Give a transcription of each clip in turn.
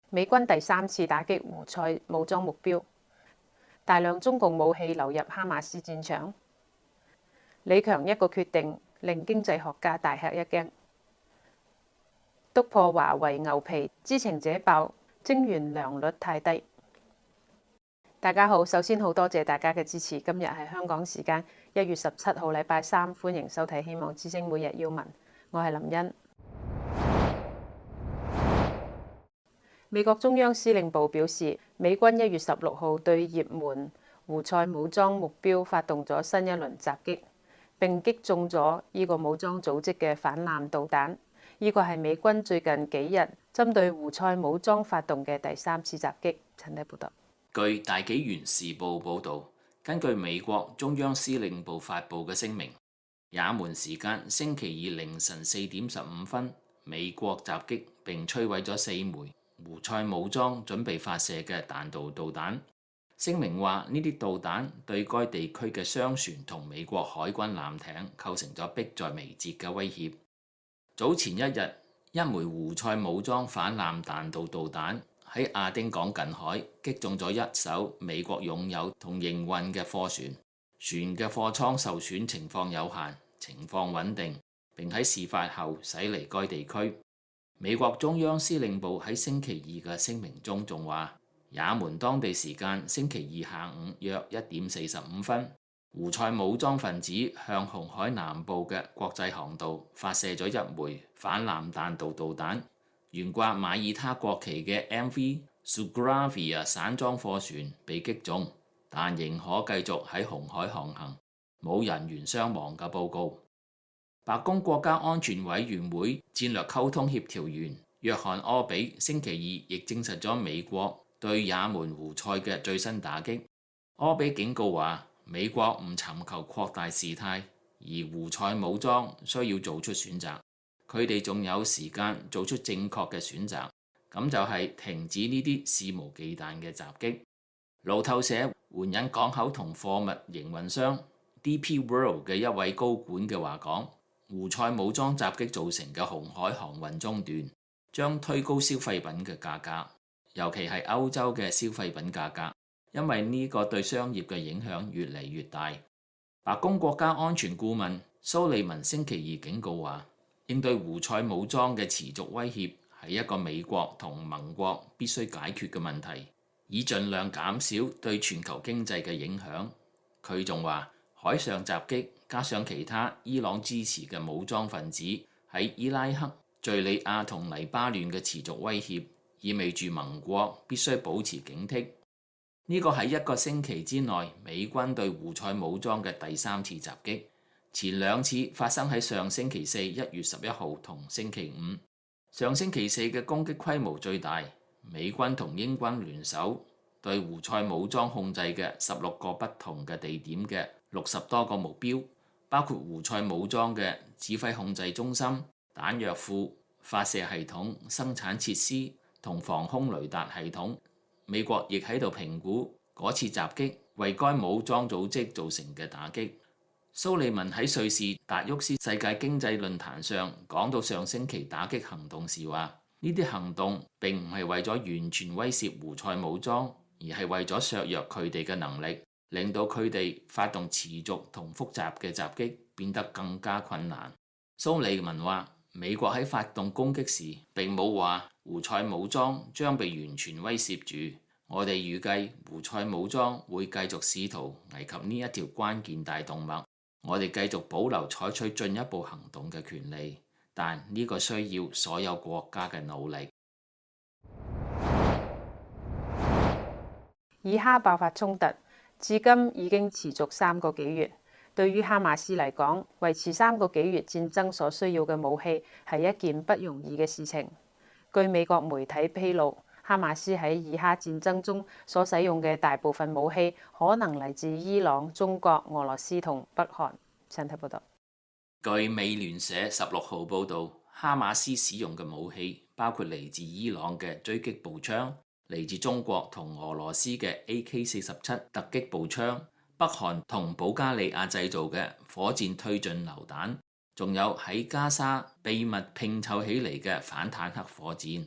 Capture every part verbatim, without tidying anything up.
美軍第三次打擊胡塞武裝目標，大量中共武器流入哈馬斯戰場。李強一個決定令經濟學家大吃一驚。篤破華為牛皮，知情者爆晶圓良率太低。大家好，首先好多謝大家嘅支持。今日係香港時間一月十七號，禮拜三，歡迎收睇《希望之聲每日要聞》，我係林茵。美國中央司令部表示，美軍一月十六號對也門胡塞武裝目標發動咗新一輪襲擊，並擊中咗呢個武裝組織嘅反艦導彈。呢個係美軍最近幾日針對胡塞武裝發動嘅第三次襲擊。陳迪報道。 據大紀元時報報導，根據美國中央司令部發布嘅聲明，也門時間星期二凌晨四點十五分，美國襲擊並摧毀咗四枚胡塞武裝準備發射嘅彈道導彈。聲明話呢啲導彈對該地區嘅商船同美國海軍艦艇構成咗迫在眉睫嘅威脅。早前一日，一枚胡塞武裝反艦彈道導彈喺亞丁港近海擊中咗一艘美國擁有同營運嘅貨船，船嘅貨艙受損情況有限，情況穩定，並喺事發後駛離該地區。美國中央司令部喺星期二嘅聲明中仲話，也門當地時間星期二下午約一點四十五分，胡塞武裝分子向紅海南部嘅國際航道發射咗一枚反艦彈道導彈，懸掛馬耳他國旗嘅 M V Zougraphia 散裝貨船被擊中，但仍可繼續喺紅海航行，冇人員傷亡嘅報告。白宮國家安全委員會戰略溝通協調員約翰柯比星期二亦證實咗美國對也門胡塞嘅最新打擊。柯比警告話，美國唔尋求擴大事態，而胡塞武裝需要做出選擇，佢哋仲有時間做出正確嘅選擇，咁就係停止呢啲肆無忌憚嘅襲擊。路透社援引港口同貨物營運商 D P World 嘅一位高管嘅話講，胡塞武裝襲擊造成嘅紅海航運中斷，將推高消費品嘅價格，尤其係歐洲嘅消費品價格，因為呢個對商業嘅影響越嚟越大。白宮國家安全顧問蘇利文星期二警告話，應對胡塞武裝嘅持續威脅係一個美國同盟國必須解決嘅問題，以盡量減少對全球經濟嘅影響。佢仲話，海上襲擊加上其他伊朗支持嘅武裝分子喺伊拉克、敘利亞同黎巴嫩嘅持續威脅，意味住盟國必須保持警惕。呢個係一個星期之內美軍對胡塞武裝嘅第三次襲擊，前兩次發生喺上星期四一月十一號同星期五。上星期四嘅攻擊規模最大，美軍同英軍聯手對胡塞武裝控制嘅十六個不同嘅地點嘅六十多個目標，包括胡塞武裝嘅指揮控制中心、彈藥庫、發射系統、生產設施同防空雷達系統。美國亦喺度評估嗰次襲擊為該武裝組織造成嘅打擊。蘇利文喺瑞士達沃斯世界經濟論壇上講到上星期打擊行動時話，呢啲行動並唔係為咗完全威懾胡塞武裝，而係為咗削弱佢哋嘅能力，令到佢哋發動持續同複雜嘅襲擊變得更加困難。蘇利文話，美國喺發動攻擊時並冇話胡塞武裝將被完全威懾住，我哋預計胡塞武裝會繼續試圖危及呢一條關鍵大動脈，我哋繼續保留採取進一步行動嘅權利，但呢個需要所有國家嘅努力。 以哈爆發衝突，至今已經持續三個幾月。對於哈馬斯嚟講，維持三個幾月戰爭所需要嘅武器係一件不容易嘅事情。據美國媒體披露，哈馬斯喺以哈戰爭中所使用嘅大部分武器可能嚟自伊朗、中國、俄羅斯同北韓。陳睇報道。 據美聯社十六號報導，哈馬斯使用嘅武器包括嚟自伊朗嘅狙擊步槍，嚟自中國同俄羅斯嘅 A K 四十七突擊步槍，北韓同保加利亞製造嘅火箭推進榴彈，仲有喺加沙秘密拼湊起嚟嘅反坦克火箭。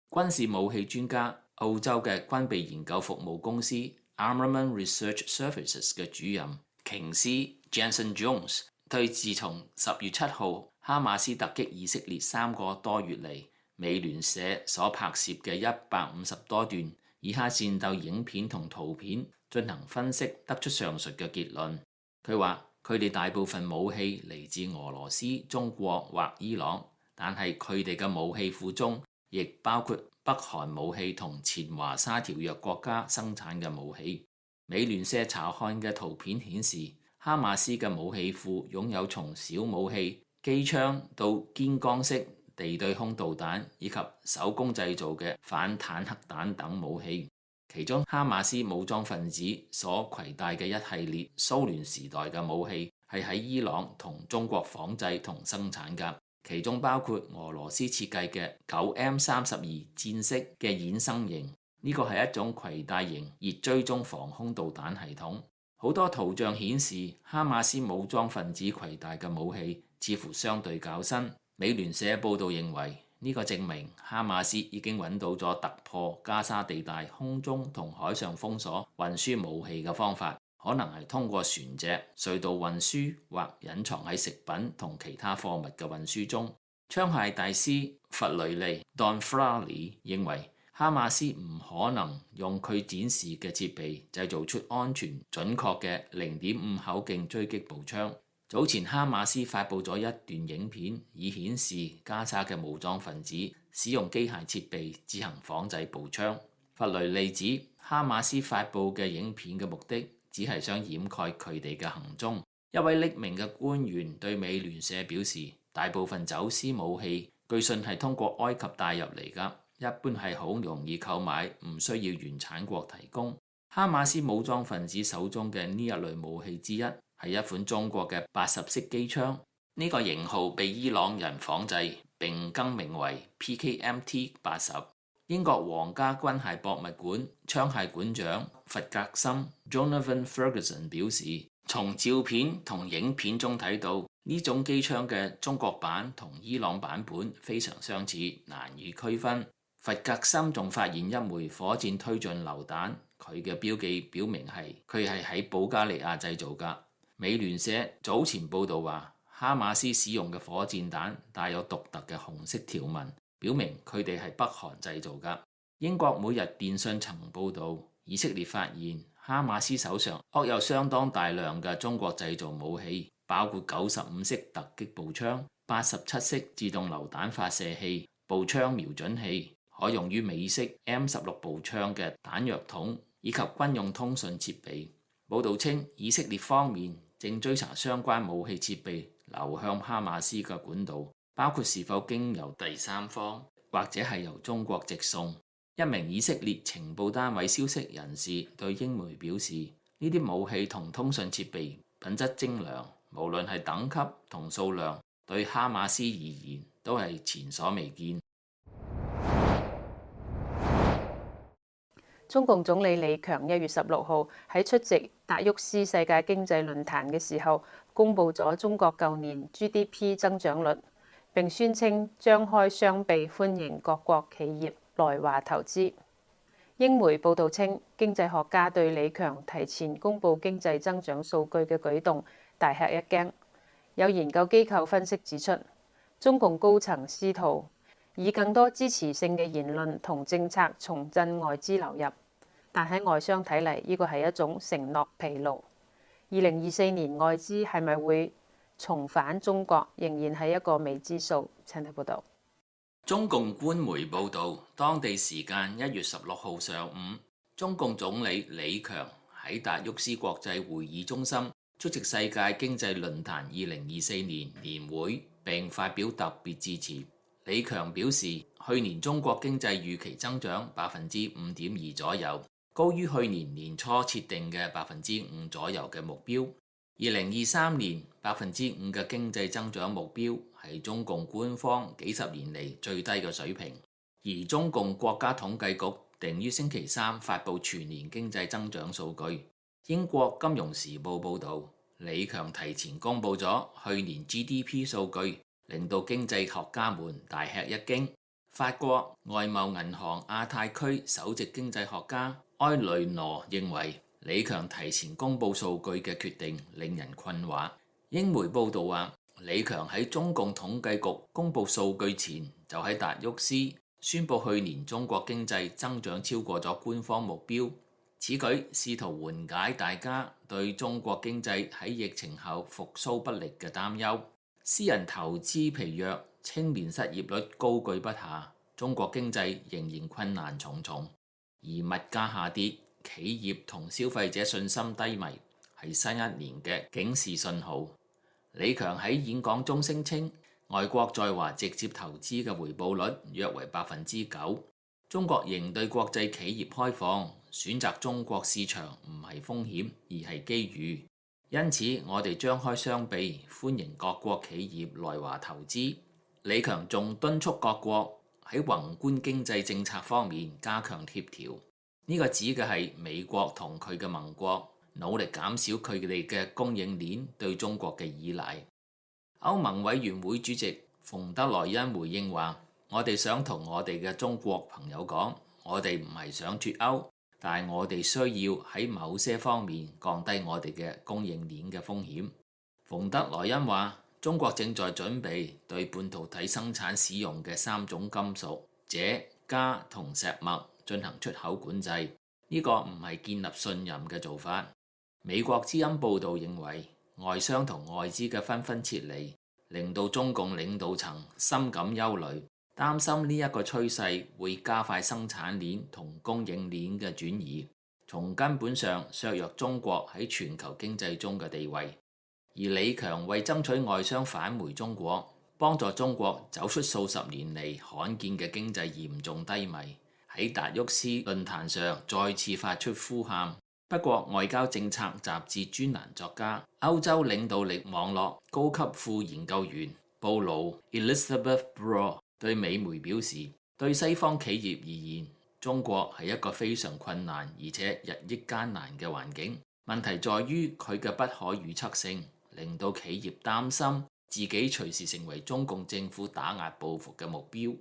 軍事武器專家、澳洲嘅軍備研究服務公司 Armament Research Services 嘅主任瓊斯 Jensen Jones 對自從十月七號哈馬斯突擊以色列三個多月嚟，美聯社所拍攝嘅一百五十多段以哈戰鬥影片同圖片進行分析，得出上述嘅結論。佢話佢哋大部分武器嚟自俄羅斯、中國或伊朗，但係佢哋嘅武器庫中亦包括北韓武器同前華沙條約國家生產嘅武器。美聯社查看嘅圖片顯示，哈馬斯嘅武器庫擁有從小武器、機槍到肩桿式地對空導彈以及手工製造嘅反坦克彈等武器。其中哈馬斯武裝分子所攜帶嘅一系列蘇聯時代嘅武器係喺伊朗同中國仿製同生產㗎，其中包括俄羅斯設計嘅九 M 三十二戰式嘅衍生型，呢個係一種攜帶型熱追蹤防空導彈系統。好多圖像顯示哈馬斯武裝分子攜帶嘅武器似乎相對較新。美聯社報導認為，呢個證明哈馬斯已經揾到咗突破加沙地帶空中同海上封鎖運輸武器嘅方法，可能係通過船隻、隧道運輸或隱藏喺食品同其他貨物嘅運輸中。槍械大師弗雷利 Don Frawley 認為，哈馬斯唔可能用佢展示嘅設備製造出安全準確嘅零點五口徑狙擊步槍。早前哈馬斯發布咗一段影片，以顯示加沙嘅武裝分子使用機械設備自行仿製步槍。弗雷利指哈馬斯發布嘅影片嘅目的只係想掩蓋佢哋嘅行蹤。一位匿名嘅官員對美聯社表示，大部分走私武器據信係通過埃及帶入嚟㗎，一般係好容易購買，唔需要原產國提供。哈馬斯武裝分子手中嘅呢一類武器之一係一款中國嘅八十式機槍，呢個型號被伊朗人仿製並更名為 P K M T 八十。英國皇家軍械博物館槍械館長弗格森 Jonathan Ferguson 表示，從照片同影片中睇到呢種機槍嘅中國版同伊朗版本非常相似，難以區分。弗格森仲發現一枚火箭推進榴彈，佢嘅標記表明係佢係喺保加利亞製造㗎。美聯社早前報導話，哈馬斯使用嘅火箭彈帶有獨特嘅紅色條紋，表明佢哋係北韓製造㗎。英國每日電訊曾報導，以色列發現哈馬斯手上握有相當大量嘅中國製造武器，包括九十五式突擊步槍、八十七式自動榴彈發射器、步槍瞄準器、可用於美式 M 十六步槍嘅彈藥筒以及軍用通訊設備。報導稱，以色列方面正追查相關武器設備流向哈馬斯嘅管道，包括是否經由第三方或者係由中國直送。一名以色列情報單位消息人士對英媒表示，呢啲武器同通訊設備品質精良，無論係等級同數量，對哈馬斯而言都係前所未見。 中共總理李強一月十六號喺出席達沃斯世界經濟論壇嘅時候，公布咗中國舊年 G D P 增長率，並宣稱張開雙臂歡迎各國企業來華投資。英媒報導稱，經濟學家對李強提前公布經濟增長數據嘅舉動大吃一驚。有研究機構分析指出，中共高層試圖以更多支持性嘅言論同政策重振外資流入，但喺外商睇嚟，呢個係一種承諾疲勞。二零二四年外資係咪會重返中國，仍然係一個未知數。請睇報道。 中共官媒報導，當地時間一月十六號上午，中共總理李強喺達沃斯國際會議中心出席世界經濟論壇二零二四年年會並發表特別致辭。李強表示，去年中國經濟預期增長百分之五點二左右，高於去年年初設定嘅百分之五左右嘅目標。二零二三年百分之五嘅經濟增長目標係中共官方幾十年嚟最低嘅水平，而中共國家統計局定於星期三發布全年經濟增長數據。英國金融時報報導，李強提前公布咗去年 G D P 數據，令到經濟學家們大吃一驚。 法國外貿銀行亞太區首席經濟學家埃雷羅認為，李強提前公佈數據嘅決定令人困惑。英媒報導話，李強喺中共統計局公佈數據前，就喺達沃斯宣佈去年中國經濟增長超過咗官方目標。此舉試圖緩解大家對中國經濟喺疫情後復甦不力嘅擔憂。私人投資疲弱，青年失業率高居不下，中國經濟仍然困難重重。而物價下跌，企業同消費者信心低迷，係新一年嘅警示信號。李強喺演講中聲稱，外國在華直接投資嘅回報率約為百分之九。中國仍對國際企業開放，選擇中國市場唔係風險，而係機遇。因此，我哋張開雙臂，歡迎各國企業來華投資。李強仲敦促各國喺宏觀經濟政策方面加強協調。呢、這個指嘅係美國同佢嘅盟國，努力減少佢哋嘅供應鏈對中國嘅依賴。歐盟委員會主席馮德萊恩回應話：我哋想同我哋嘅中國朋友講，我哋唔係想脫歐，但係我哋需要喺某些方面降低我哋嘅供應鏈嘅風險。馮德萊恩話：中國正在準備對半導體生產使用嘅三種金屬鍺、鎵同石墨進行出口管制，呢、這個唔係建立信任嘅做法。美國之音報導認為，外商同外資嘅紛紛撤離，令到中共領導層深感憂慮，擔心呢一個趨勢會加快生產鏈同供應鏈嘅轉移，從根本上削弱中國喺全球經濟中嘅地位。而李強為爭取外商返回中國，幫助中國走出數十年嚟罕見嘅經濟嚴重低迷，喺達沃斯論壇上再次發出呼喊。不過，外交政策雜誌專欄作家、歐洲領導力網絡高級副研究員布魯 Elizabeth Bro 對美媒表示，對西方企業而言，中國係一個非常困難而且日益艱難嘅環境。問題在於佢嘅不可預測性，令到企業擔心自己隨時成為中共政府打壓報復嘅目標。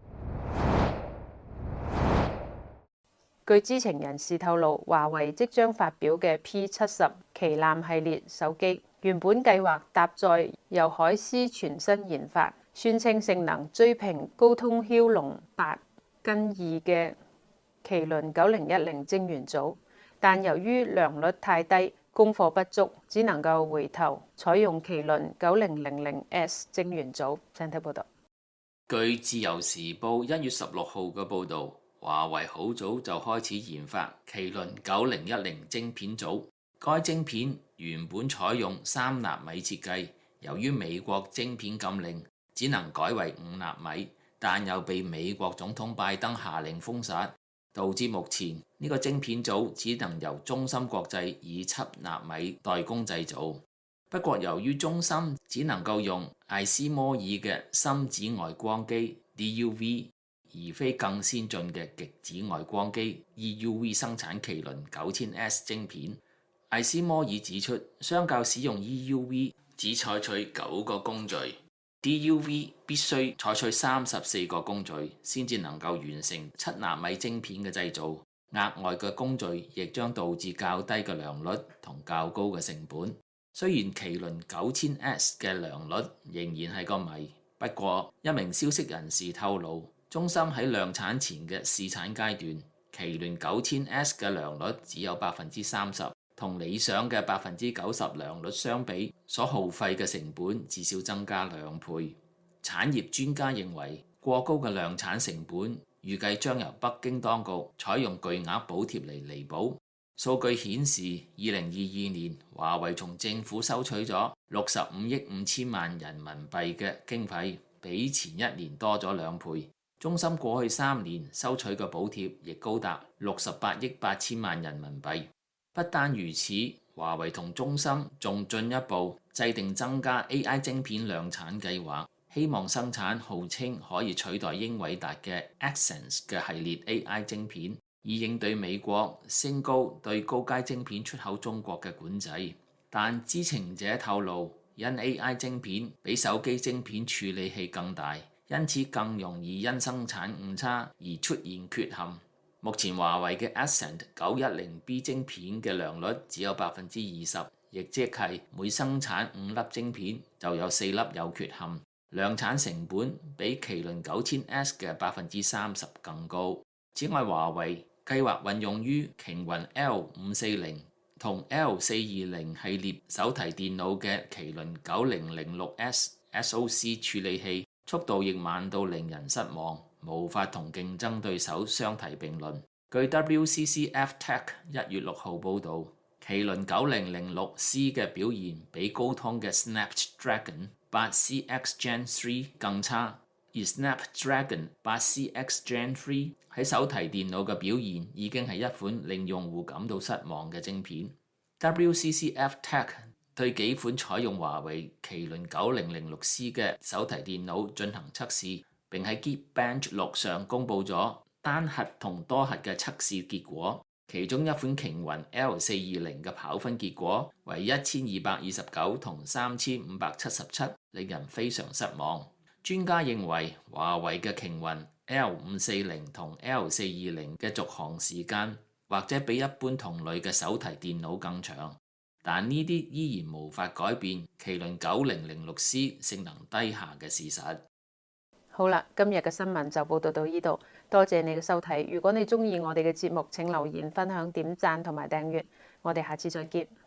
據知情人士透露，華為即將發表嘅 P 七十旗艦系列手機，原本計劃搭載由海思全新研發、宣稱性能追平高通驍龍八跟二嘅麒麟九零一零晶圓組，但由於良率太低，供貨不足，只能夠回頭採用麒麟九零零零 S 晶圓組。請睇報道。 據自由時報一月十六號嘅報導，華為好早就開始研發麒麟九零一零晶片組，該晶片原本採用三納米設計，由於美國晶片禁令，只能改為五納米，但又被美國總統拜登下令封殺，導致目前呢個晶片組只能由中芯國際以七納米代工製造。不過由於中芯只能夠用艾斯摩爾嘅深紫外光機 D U V，而非更先進嘅極紫外光機 E U V 生產麒麟九千 S 晶片。艾斯摩爾指出，相較使用 E U V 只採取九個工序， D U V 必須採取三十四個工序先至能夠完成七納米晶片嘅製造。額外嘅工序亦將導致較低嘅良率同較高嘅成本。雖然麒麟九千 S 嘅良率仍然係個謎，不過一名消息人士透露，中芯喺量產前嘅試產階段，麒麟九千 S 嘅良率只有百分之三十，同理想嘅百分之九十良率相比，所耗費嘅成本至少增加兩倍。產業專家認為，過高嘅量產成本預計將由北京當局採用巨額補貼嚟彌補。數據顯示，二零二二年華為從政府收取咗六十五億五千萬人民幣嘅經費，比前一年多咗兩倍。中芯過去三年收取嘅補貼亦高達六十八億八千萬人民幣。不單如此，華為同中芯仲進一步制定增加 A I 晶片量產計劃，希望生產號稱可以取代英偉達嘅 Accent 嘅系列 A I 晶片，以應對美國升高對高階晶片出口中國嘅管制。但知情者透露，因 A I 晶片比手機晶片處理器更大， 因此更容易因生產誤差而出現缺陷。目前華為嘅 Accent 九一零 B 晶片嘅良率只有百分之二十，亦即係每生產五粒晶片就有四粒有缺陷。量產成本比麒麟九千 S 嘅百分之三十更高。此外，華為計劃運用於擎雲 L 五四零同 L 四二零系列手提電腦嘅麒麟九零零六 S S O C 處理器，速度亦慢到令人失望，無法同競爭對手相提並論。據 W C C F Tech 一月六號報導，麒麟九零零六 C 嘅表現比高通嘅 Snapdragon 八 C X Gen 三更差，而 Snapdragon 八 C X Gen 三喺手提電腦嘅表現已經係一款令用戶感到失望嘅晶片。W C C F Tech 對幾款採用華為麒麟九零零六 C 嘅手提電腦進行測試，並喺 Geekbench 六上公佈咗單核同多核嘅測試結果。其中一款擎雲 L 四二零嘅跑分結果為一千二百二十九同三千五百七十七，令人非常失望。專家認為華為嘅擎雲 L 五四零同 L 四二零嘅續航時間或者比一般同類嘅手提電腦更長，但呢啲依然無法改變麒麟九零零六 C 性能低下嘅事實。 好啦，今日嘅新聞就報道到呢度，多謝你嘅收睇。如果你鍾意我哋嘅節目，請留言、分享、點讚同埋訂閱。我哋下次再見。